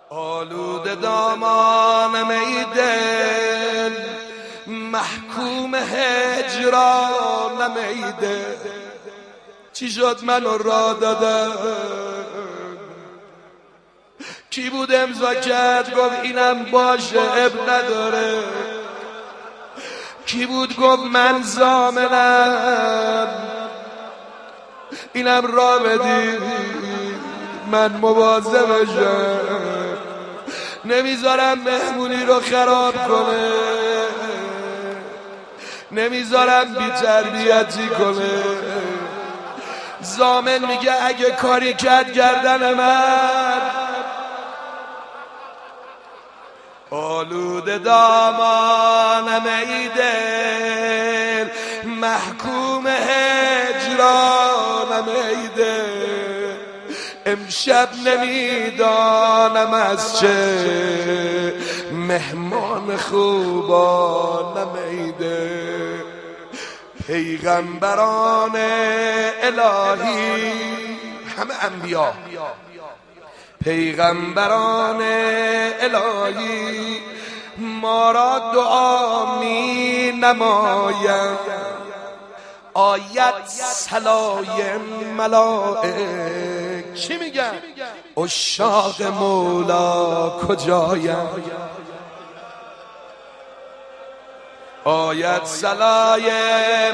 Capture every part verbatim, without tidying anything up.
آلود دامان ای دل، محکوم هجرانم ای دل. چی شد منو را دادن؟ کی بود امضا کرد گفت اینم باشه اب نداره؟ کی بود گفت من ضامنم اینم را بدی من مواظبشم، نمیذارم مهمونی رو خراب کنه، نمیذارم بی تربیتی کنه. ضامن میگه اگه کاری کرد گردن من. آلود دامانم ای دل، محکوم هجرانم ای دل. امشب نمیدانم از چه مهمان خوبانم ای دل. پیغمبران الهی همه انبیا، پیغمبران الهی ما را دعا می نماید. آیت سلایم ملائک چی میگن؟ عشاق مولا کجایم؟ آیت سلایم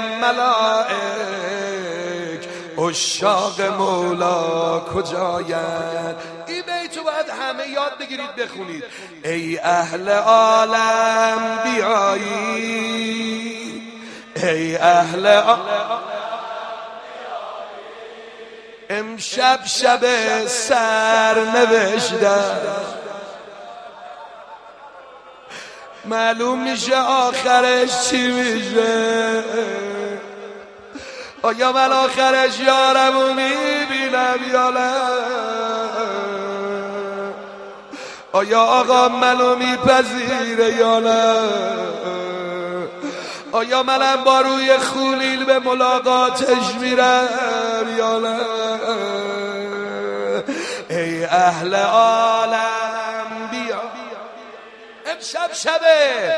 ملائک عشاق مولا کجاید؟ این بیتو باید همه یاد بگیرید بخونید. ای اهل عالم بیایی، ای اهل عالم امشب شب سر نوشتم، معلوم میشه آخرش چی میشه. آیا من آخرش یارمو میبینم یا نه؟ آیا آقا منو میپذیره یا نه؟ آیا منم با روی خلیل به ملاقاتش میرم یا نه؟ ای اهل عالم بیا امشب شبه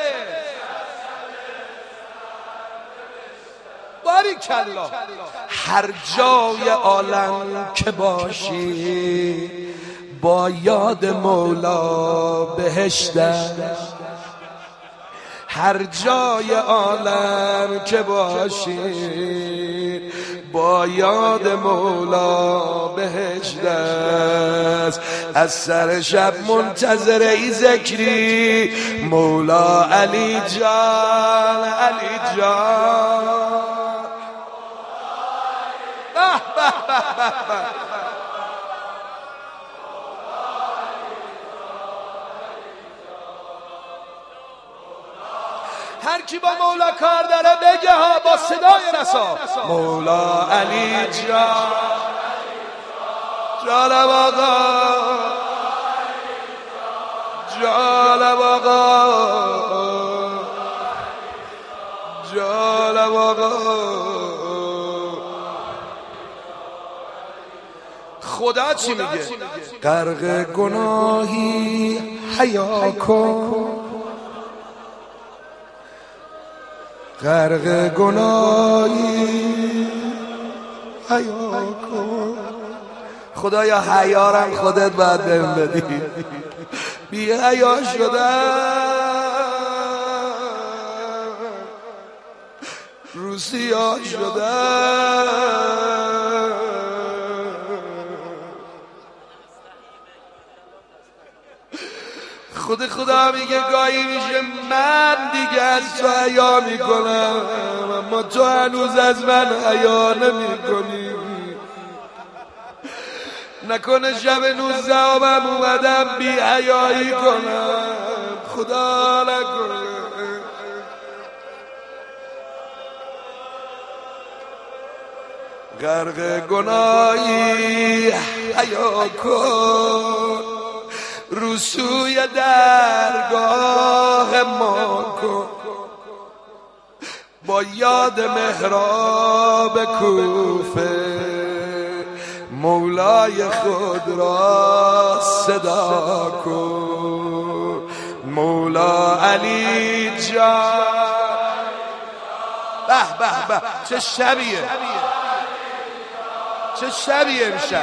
باریکالله. هر جای عالم که باشی با یاد مولا بهشته. هر جای عالم که باشی با یاد مولا بهشت است. از سر شب منتظر ای ذکری مولا علی جان، علی جان. به به به به. هر کی با مولا کار داره بگه ها با صدای رسا. مولا علی جان، جانم آقا، جانم آقا، جانم آقا. خدا چی میگه؟ غرق گناهی حیا کن، غرق گناهی حیا کن. خدایا حیارم خودت باید بهم بدی. بی حیا شدم، روسیا شدم. خود خدا میگه گاهی میشه من دیگه از تو حیا میکنم اما تو هنوز از من حیا نمیکنی. نکنه شب نوزدهم اومدم بی حیایی کنم، خدا نکنه. غرق گناهی حیا کن، رسوی درگاه ما کن. با یاد محراب کوفه مولای خود را صدا کن مولا علی جان. به به به چه شبیه، چه شبیه امشب.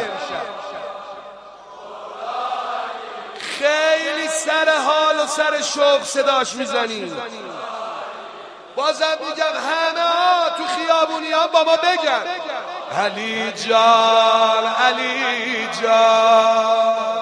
خیلی سر حال و سر شوق صداش میزنیم. بازم میگم همه ها تو خیابونی ها با ما بگن علی جان علی جان.